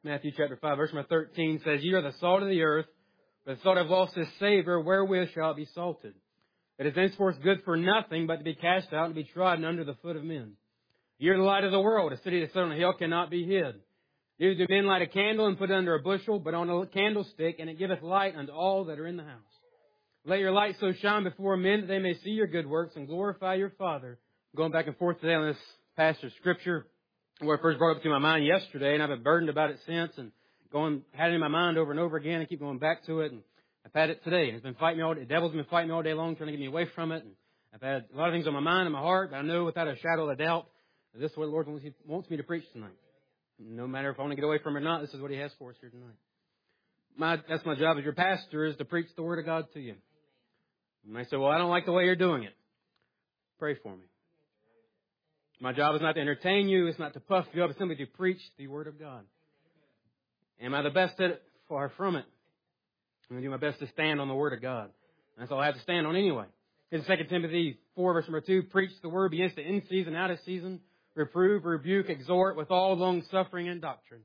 Matthew chapter 5, verse number 13 says, "Ye are the salt of the earth, but the salt hath lost its savour, wherewith shall it be salted? It is henceforth good for nothing but to be cast out and to be trodden under the foot of men. Ye are the light of the world. A city that set on a hill cannot be hid. Neither do men light a candle and put it under a bushel, but on a candlestick, and it giveth light unto all that are in the house. Let your light so shine before men that they may see your good works and glorify your Father." Going back and forth today on this passage of Scripture, where I first brought it up to my mind yesterday, and I've been burdened about it since, and had it in my mind over and over again, and keep going back to it, and I've had it today, and it's been fighting me all day. The devil's been fighting me all day long, trying to get me away from it, and I've had a lot of things on my mind and my heart, but I know without a shadow of a doubt that this is what the Lord wants me to preach tonight. No matter if I want to get away from it or not, this is what He has for us here tonight. That's my job as your pastor, is to preach the Word of God to you. You might say, "Well, I don't like the way you're doing it." Pray for me. My job is not to entertain you. It's not to puff you up. It's simply to preach the Word of God. Am I the best at it? Far from it. I'm going to do my best to stand on the Word of God. That's all I have to stand on anyway. In 2 Timothy 4, verse number 2, "Preach the Word, be instant in season, out of season. Reprove, rebuke, exhort with all long suffering and doctrine."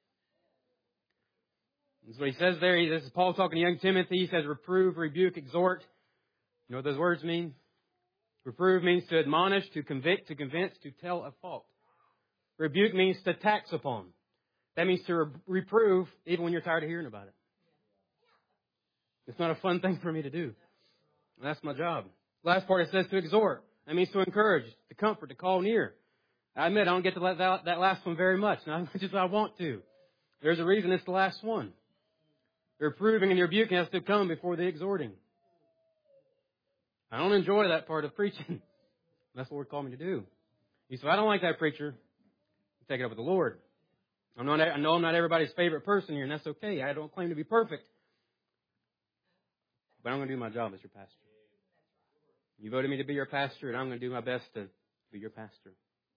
That's what he says there. This is Paul talking to young Timothy. He says, reprove, rebuke, exhort. You know what those words mean? Reprove means to admonish, to convict, to convince, to tell a fault. Rebuke means to tax upon. That means to reprove even when you're tired of hearing about it. It's not a fun thing for me to do. That's my job. Last part, it says to exhort. That means to encourage, to comfort, to call near. I admit I don't get to that last one very much, not as much as I want to. There's a reason it's the last one. The reproving and the rebuking has to come before the exhorting. I don't enjoy that part of preaching. That's what Lord called me to do. He said, "I don't like that, preacher." Take it up with the Lord. I know I'm not everybody's favorite person here, and that's okay. I don't claim to be perfect. But I'm going to do my job as your pastor. You voted me to be your pastor, and I'm going to do my best to be your pastor.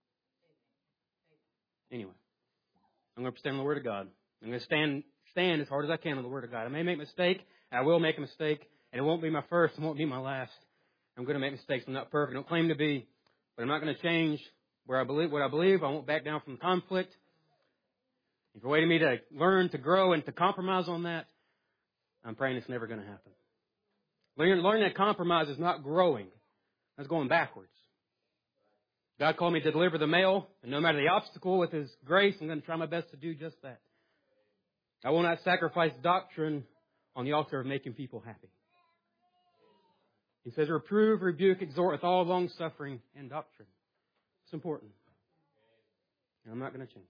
Anyway, I'm going to stand on the Word of God. I'm going to stand as hard as I can on the Word of God. I may make a mistake, and I will make a mistake, and it won't be my first, it won't be my last. I'm going to make mistakes. I'm not perfect. I don't claim to be, but I'm not going to change what I believe. I won't back down from conflict. If you're waiting me to learn to grow and to compromise on that, I'm praying it's never going to happen. Learning that compromise is not growing. That's going backwards. God called me to deliver the mail, and no matter the obstacle, with His grace, I'm going to try my best to do just that. I will not sacrifice doctrine on the altar of making people happy. He says, reprove, rebuke, exhort with all long suffering and doctrine. It's important. And I'm not going to change.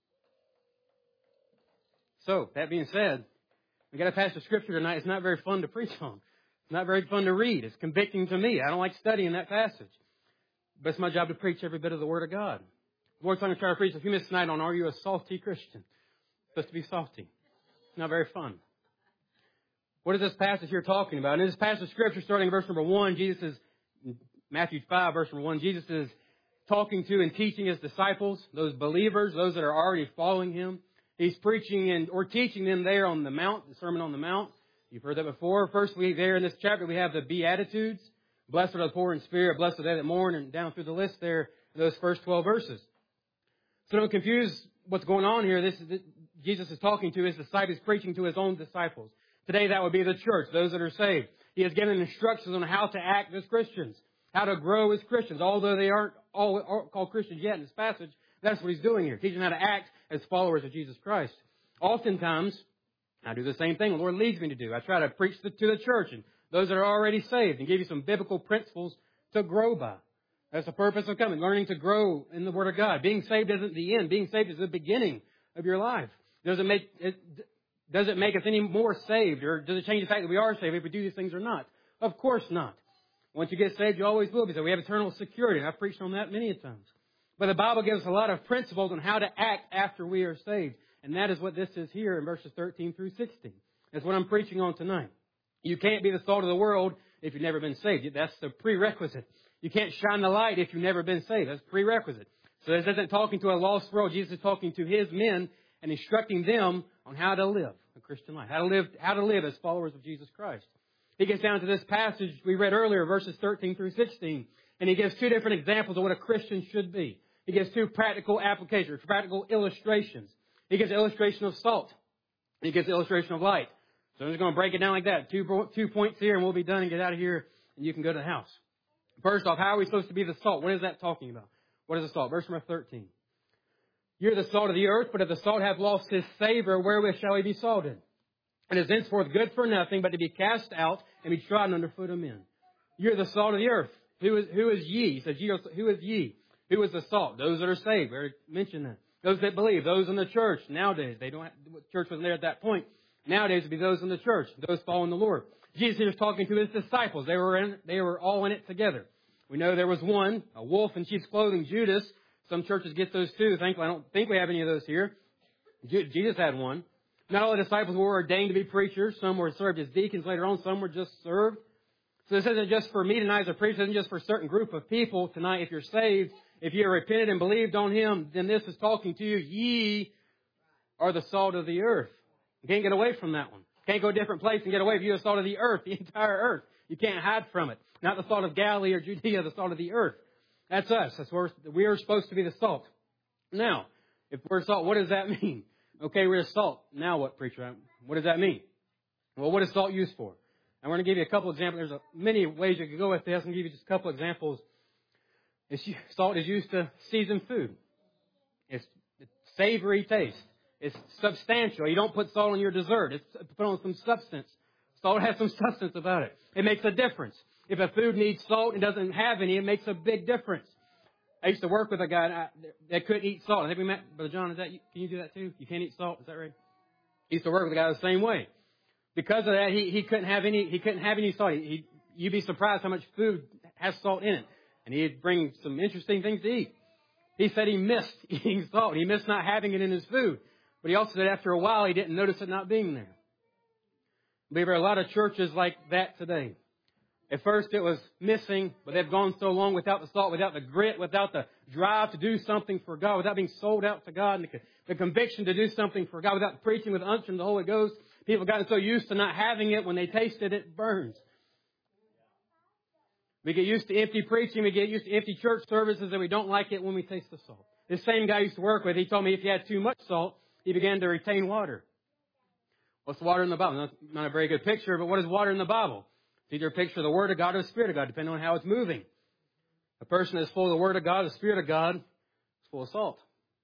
So, that being said, we got a passage of Scripture tonight. It's not very fun to preach on. It's not very fun to read. It's convicting to me. I don't like studying that passage. But it's my job to preach every bit of the Word of God. The Lord's going to try to preach a few minutes tonight on, are you a salty Christian? It's supposed to be salty. It's not very fun. What is this passage here talking about? In this passage of Scripture, starting in verse number 1, Matthew 5, verse number 1, Jesus is talking to and teaching His disciples, those believers, those that are already following Him. He's preaching or teaching them there on the Mount, the Sermon on the Mount. You've heard that before. First, there in this chapter, we have the Beatitudes. Blessed are the poor in spirit, blessed are they that mourn, and down through the list there, those first 12 verses. So don't confuse what's going on here. Jesus is talking to His disciples, preaching to His own disciples. Today, that would be the church, those that are saved. He has given instructions on how to act as Christians, how to grow as Christians. Although they aren't all called Christians yet in this passage, that's what He's doing here, teaching how to act as followers of Jesus Christ. Oftentimes, I do the same thing the Lord leads me to do. I try to preach to the church and those that are already saved and give you some biblical principles to grow by. That's the purpose of coming, learning to grow in the Word of God. Being saved isn't the end. Being saved is the beginning of your life. Does it make us any more saved, or does it change the fact that we are saved if we do these things or not? Of course not. Once you get saved, you always will be saved. We have eternal security, and I've preached on that many times. But the Bible gives us a lot of principles on how to act after we are saved. And that is what this is here in verses 13 through 16. That's what I'm preaching on tonight. You can't be the salt of the world if you've never been saved. That's the prerequisite. You can't shine the light if you've never been saved. That's prerequisite. So this isn't talking to a lost world. Jesus is talking to His men and instructing them on how to live a Christian life, how to live as followers of Jesus Christ. He gets down to this passage we read earlier, verses 13 through 16, and he gives two different examples of what a Christian should be. He gives two practical applications, practical illustrations. He gives the illustration of salt. He gives the illustration of light. So I'm just going to break it down like that. 2 points here, and we'll be done and get out of here, and you can go to the house. First off, how are we supposed to be the salt? What is that talking about? What is the salt? Verse number 13. You're the salt of the earth, but if the salt hath lost his savor, wherewith shall he be salted? And is henceforth good for nothing, but to be cast out and be trodden under foot of men. You're the salt of the earth. Who is ye? He says, who is ye? Who is the salt? Those that are saved. We already mentioned that. Those that believe. Those in the church. Nowadays, they don't have, the church wasn't there at that point. Nowadays, it would be those in the church. Those following the Lord. Jesus here was talking to his disciples. They were all in it together. We know there was one, a wolf in sheep's clothing, Judas. Some churches get those too. Thankfully, I don't think we have any of those here. Jesus had one. Not all the disciples were ordained to be preachers. Some were served as deacons later on. Some were just served. So this isn't just for me tonight as a preacher. This isn't just for a certain group of people tonight. If you're saved, if you have repented and believed on Him, then this is talking to you. Ye are the salt of the earth. You can't get away from that one. You can't go a different place and get away. If you're the salt of the earth, the entire earth, you can't hide from it. Not the salt of Galilee or Judea, the salt of the earth. That's us. That's where we are supposed to be the salt. Now, if we're salt, what does that mean? Okay, we're salt. Now what, preacher? What does that mean? Well, what is salt used for? I'm going to give you a couple examples. There's many ways you could go with this. I'm going to give you just a couple examples. Salt is used to season food. It's savory taste. It's substantial. You don't put salt on your dessert. It's put on some substance. Salt has some substance about it. It makes a difference. If a food needs salt and doesn't have any, it makes a big difference. I used to work with a guy that couldn't eat salt. I think we met, Brother John, can you do that too? You can't eat salt, is that right? I used to work with a guy the same way. Because of that, he couldn't have any salt. You'd be surprised how much food has salt in it. And he'd bring some interesting things to eat. He said he missed eating salt. He missed not having it in his food. But he also said after a while, he didn't notice it not being there. I believe there are a lot of churches like that today. At first it was missing, but they've gone so long without the salt, without the grit, without the drive to do something for God, without being sold out to God, and the conviction to do something for God, without preaching with unction of the Holy Ghost. People have gotten so used to not having it, when they taste it, it burns. We get used to empty preaching, we get used to empty church services, and we don't like it when we taste the salt. This same guy I used to work with, he told me if you had too much salt, he began to retain water. What's water in the Bible? Not a very good picture, but what is water in the Bible? It's either a picture of the Word of God or the Spirit of God, depending on how it's moving. A person that's full of the Word of God, the Spirit of God, is full of salt.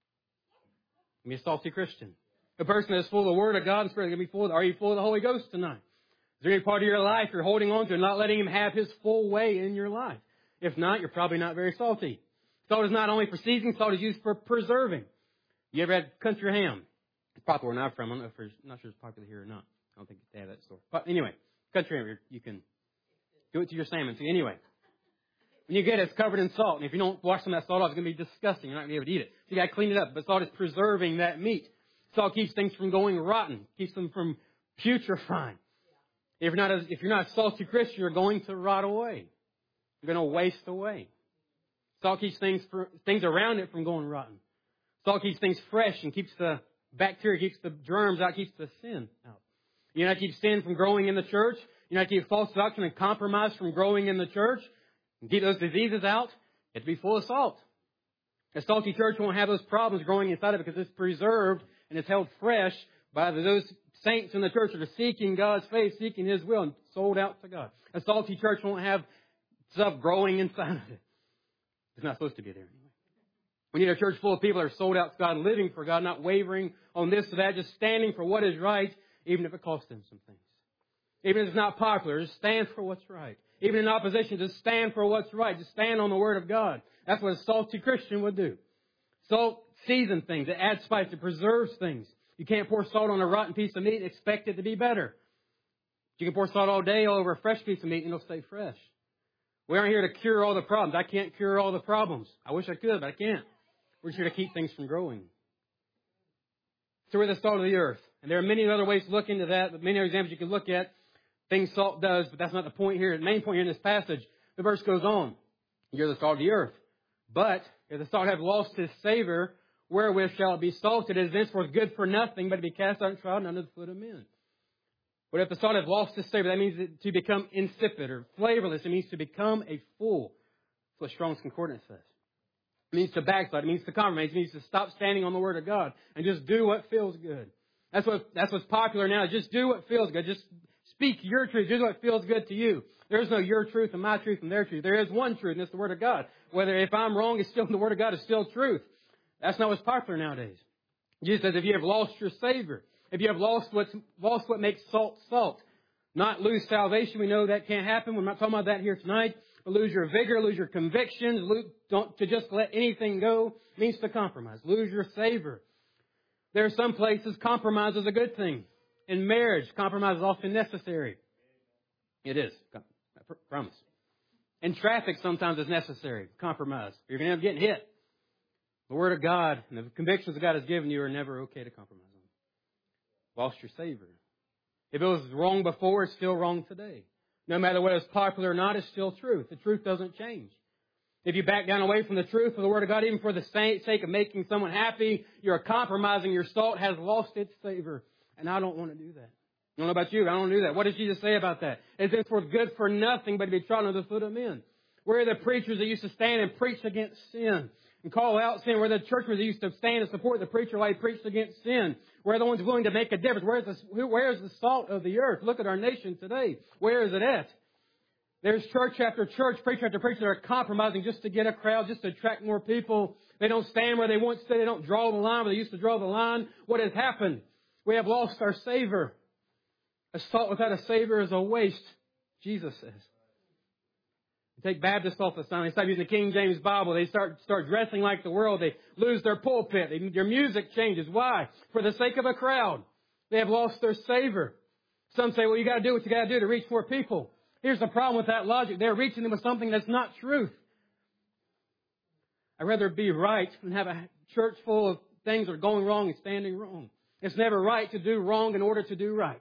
Be a salty Christian. A person that's full of the Word of God and Spirit, are you full of the Holy Ghost tonight? Is there any part of your life you're holding on to and not letting Him have His full way in your life? If not, you're probably not very salty. Salt is not only for seasoning, salt is used for preserving. You ever had country ham? It's popular where I'm from. I'm not sure it's popular here or not. I don't think they have that store. But anyway, country ham, you can do it to your salmon. So anyway, when you get it, it's covered in salt. And if you don't wash some of that salt off, it's going to be disgusting. You're not going to be able to eat it. So you got to clean it up. But salt is preserving that meat. Salt keeps things from going rotten. Keeps them from putrefying. If you're not a salty Christian, you're going to rot away. You're going to waste away. Salt keeps things around it from going rotten. Salt keeps things fresh and keeps the bacteria, keeps the germs out, keeps the sin out. You know how to keep sin from growing in the church? You know how to keep false doctrine and compromise from growing in the church? And keep those diseases out? You have to be full of salt. A salty church won't have those problems growing inside of it because it's preserved and it's held fresh by those saints in the church that are seeking God's face, seeking His will, and sold out to God. A salty church won't have stuff growing inside of it. It's not supposed to be there anyway. We need a church full of people that are sold out to God, living for God, not wavering on this or that, just standing for what is right, even if it costs them some things. Even if it's not popular, just stand for what's right. Even in opposition, just stand for what's right. Just stand on the Word of God. That's what a salty Christian would do. Salt seasons things. It adds spice. It preserves things. You can't pour salt on a rotten piece of meat and expect it to be better. You can pour salt all day all over a fresh piece of meat and it'll stay fresh. We aren't here to cure all the problems. I can't cure all the problems. I wish I could, but I can't. We're just here to keep things from growing. So we're the salt of the earth. And there are many other ways to look into that, but many other examples you can look at. Things salt does, but that's not the point here. The main point here in this passage, the verse goes on. You're the salt of the earth. But if the salt have lost his savor, wherewith shall it be salted? It is thenceforth good for nothing, but to be cast out and trodden under the foot of men. But if the salt have lost its savor, that means to become insipid or flavorless. It means to become a fool. That's what Strong's Concordance says. It means to backslide. It means to compromise. It means to stop standing on the Word of God and just do what feels good. That's what's popular now. Just do what feels good. Just speak your truth. Do what feels good to you. There's no your truth and my truth and their truth. There is one truth, and it's the Word of God. Whether if I'm wrong, it's still the Word of God is still truth. That's not what's popular nowadays. Jesus says if you have lost your Savior, if you have lost what makes salt salt, not lose salvation, we know that can't happen. We're not talking about that here tonight. But lose your vigor, lose your convictions, to just let anything go means to compromise. Lose your savor. There are some places compromise is a good thing. In marriage, compromise is often necessary. It is. I promise. In traffic, sometimes it's necessary. Compromise. You're going to end up getting hit. The Word of God and the convictions that God has given you are never okay to compromise on. Lost your savor. If it was wrong before, it's still wrong today. No matter whether it's popular or not, it's still truth. The truth doesn't change. If you back down away from the truth of the Word of God, even for the sake of making someone happy, you're compromising. Your salt has lost its savor. And I don't want to do that. I don't know about you, but I don't want to do that. What does Jesus say about that? It's henceforth good for nothing but to be trodden under the foot of men. Where are the preachers that used to stand and preach against sin and call out sin? Where are the churchmen that used to stand and support the preacher while he preached against sin? Where are the ones willing to make a difference? Where's the salt of the earth? Look at our nation today. Where is it at? There's church after church, preacher after preacher that are compromising just to get a crowd, just to attract more people. They don't stand where they once stood. They don't draw the line where they used to draw the line. What has happened? We have lost our savor. A salt without a savor is a waste, Jesus says. Take Baptists off the sign. They start using the King James Bible. They start dressing like the world. They lose their pulpit. Their music changes. Why? For the sake of a crowd. They have lost their savor. Some say, well, you got to do what you got to do to reach more people. Here's the problem with that logic. They're reaching them with something that's not truth. I'd rather be right than have a church full of things that are going wrong and standing wrong. It's never right to do wrong in order to do right.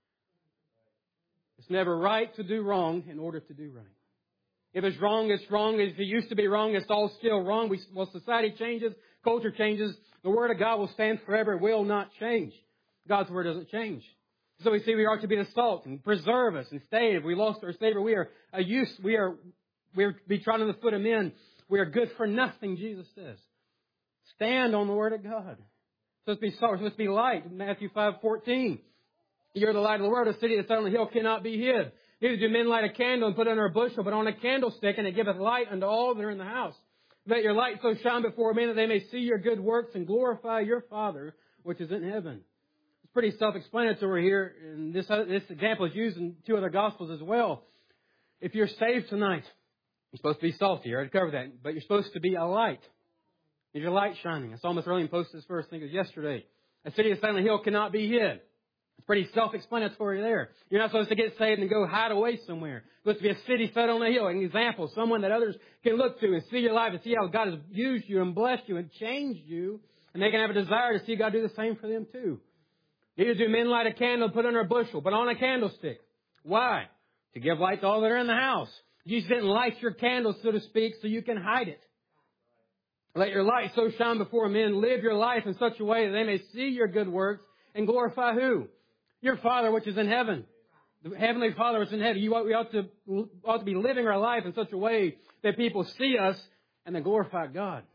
It's never right to do wrong in order to do right. If it's wrong, it's wrong. If it used to be wrong, it's all still wrong. Society changes, culture changes. The Word of God will stand forever. It will not change. God's Word doesn't change. So we see we are to be the salt and preserve us and stay. If we lost our savor, we are a use. We are be trodden under the foot of men. We are good for nothing, Jesus says. Stand on the Word of God. So let's be salt. Let's be light. Matthew 5:14. You're the light of the world. A city that's set on the hill cannot be hid. Neither do men light a candle and put it under a bushel, but on a candlestick, and it giveth light unto all that are in the house. Let your light so shine before men that they may see your good works and glorify your Father which is in heaven. It's pretty self-explanatory here, and this example is used in two other Gospels as well. If you're saved tonight, you're supposed to be salty. I already covered that. But you're supposed to be a light. Is your light shining? I saw Miss Rowling post this verse, I think it was yesterday. A city that's set on a hill cannot be hid. It's pretty self-explanatory there. You're not supposed to get saved and go hide away somewhere. You're supposed to be a city set on a hill, an example, someone that others can look to and see your life and see how God has used you and blessed you and changed you. And they can have a desire to see God do the same for them too. Neither do men light a candle and put it under a bushel, but on a candlestick. Why? To give light to all that are in the house. Jesus didn't light your candle, so to speak, so you can hide it. Let your light so shine before men. Live your life in such a way that they may see your good works and glorify who? Your Father which is in heaven. The Heavenly Father which is in heaven. We ought to be living our life in such a way that people see us and they glorify God.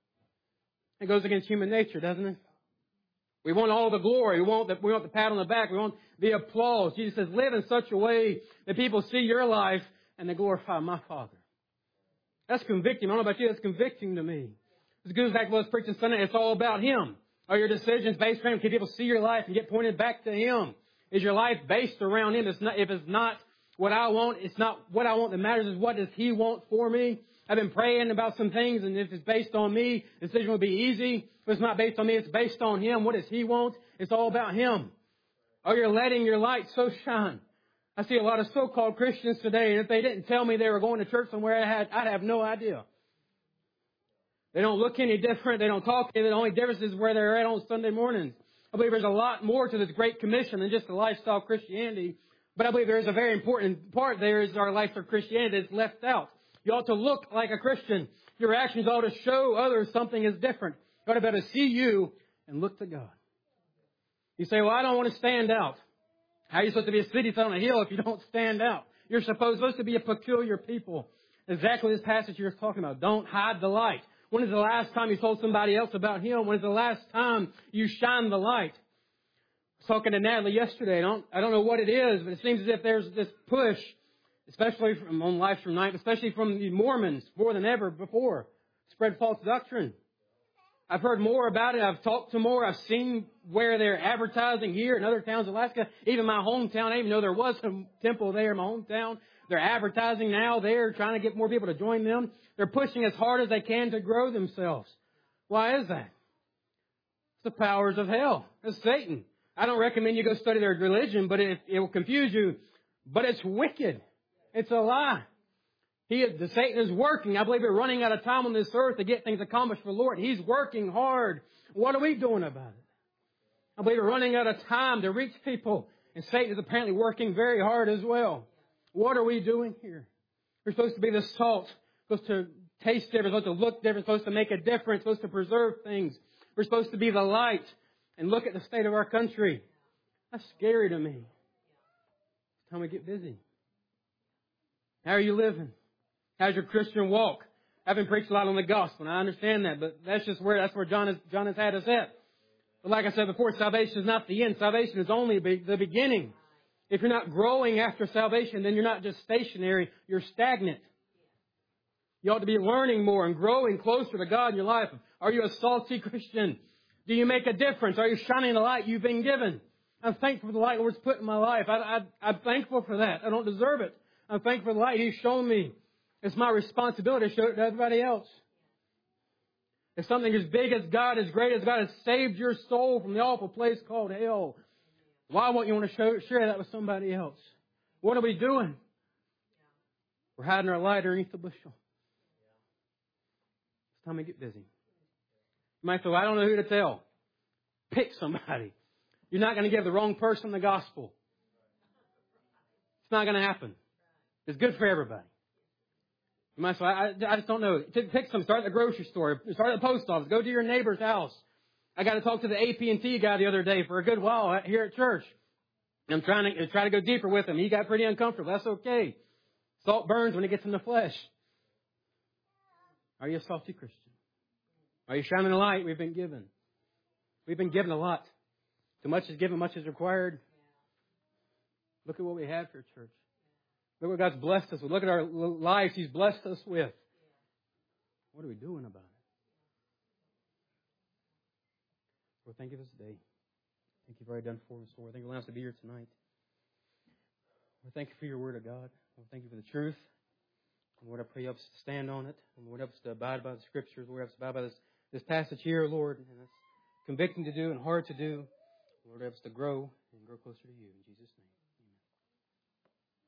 It goes against human nature, doesn't it? We want all the glory. We want the pat on the back. We want the applause. Jesus says, live in such a way that people see your life and they glorify my Father. That's convicting. I don't know about you. That's convicting to me. It goes back to what I was preaching Sunday. It's all about Him. Are your decisions based around Him? Can people see your life and get pointed back to Him? Is your life based around Him? If it's not what I want, it's not what I want that matters. Is what does He want for me? I've been praying about some things, and if it's based on me, the decision will be easy. If it's not based on me, it's based on Him. What does He want? It's all about Him. Oh, you're letting your light so shine. I see a lot of so-called Christians today, and if they didn't tell me they were going to church somewhere, I'd have no idea. They don't look any different. They don't talk any. The only difference is where they're at on Sunday mornings. I believe there's a lot more to this Great Commission than just the lifestyle of Christianity. But I believe there is a very important part there is our life of Christianity that's left out. You ought to look like a Christian. Your actions ought to show others something is different. You ought to be able to see you and look to God. You say, well, I don't want to stand out. How are you supposed to be a city set on a hill if you don't stand out? You're supposed to be a peculiar people. Exactly this passage you're talking about. Don't hide the light. When is the last time you told somebody else about Him? When is the last time you shined the light? I was talking to Natalie yesterday. I don't know what it is, but it seems as if there's this push, especially on Lives from Night, especially from the Mormons more than ever before, spread false doctrine. I've heard more about it. I've talked to more. I've seen where they're advertising here in other towns in Alaska. Even my hometown, I didn't even know there was a temple there in my hometown. They're advertising now there, trying to get more people to join them. They're pushing as hard as they can to grow themselves. Why is that? It's the powers of hell. It's Satan. I don't recommend you go study their religion, but it will confuse you. But it's wicked. It's a lie. The Satan is working. I believe we're running out of time on this earth to get things accomplished for the Lord. He's working hard. What are we doing about it? I believe we're running out of time to reach people. And Satan is apparently working very hard as well. What are we doing here? We're supposed to be the salt. We're supposed to taste different. We're supposed to look different. We're supposed to make a difference. We're supposed to preserve things. We're supposed to be the light. And look at the state of our country. That's scary to me. It's time we get busy. How are you living? How's your Christian walk? I haven't preached a lot on the gospel, and I understand that, but that's where John has had us at. But like I said before, salvation is not the end. Salvation is only the beginning. If you're not growing after salvation, then you're not just stationary, you're stagnant. You ought to be learning more and growing closer to God in your life. Are you a salty Christian? Do you make a difference? Are you shining the light you've been given? I'm thankful for the light the Lord's put in my life. I'm thankful for that. I don't deserve it. I'm thankful for the light He's shown me. It's my responsibility to show it to everybody else. If something as big as God, as great as God has saved your soul from the awful place called hell, why won't you want to share that with somebody else? What are we doing? We're hiding our light underneath the bushel. It's time to get busy. You might say, well, I don't know who to tell. Pick somebody. You're not going to give the wrong person the gospel. It's not going to happen. It's good for everybody. You might say, I just don't know. Pick some. Start at the grocery store. Start at the post office. Go to your neighbor's house. I got to talk to the AT&T guy the other day for a good while here at church. I'm trying to go deeper with him. He got pretty uncomfortable. That's okay. Salt burns when it gets in the flesh. Are you a salty Christian? Are you shining the light we've been given? We've been given a lot. Too much is given, much is required. Look at what we have here, church. Look what God's blessed us with. Look at our lives He's blessed us with. What are we doing about it? Lord, thank you for this day. Thank you for what you've done for us, Lord. Thank you for allowing us to be here tonight. Lord, thank you for your word of God. Lord, thank you for the truth. And Lord, I pray you help us to stand on it. And Lord, help us to abide by the Scriptures. Lord, help us to abide by this passage here, Lord. And it's convicting to do and hard to do. Lord, help us to grow and grow closer to you. In Jesus' name.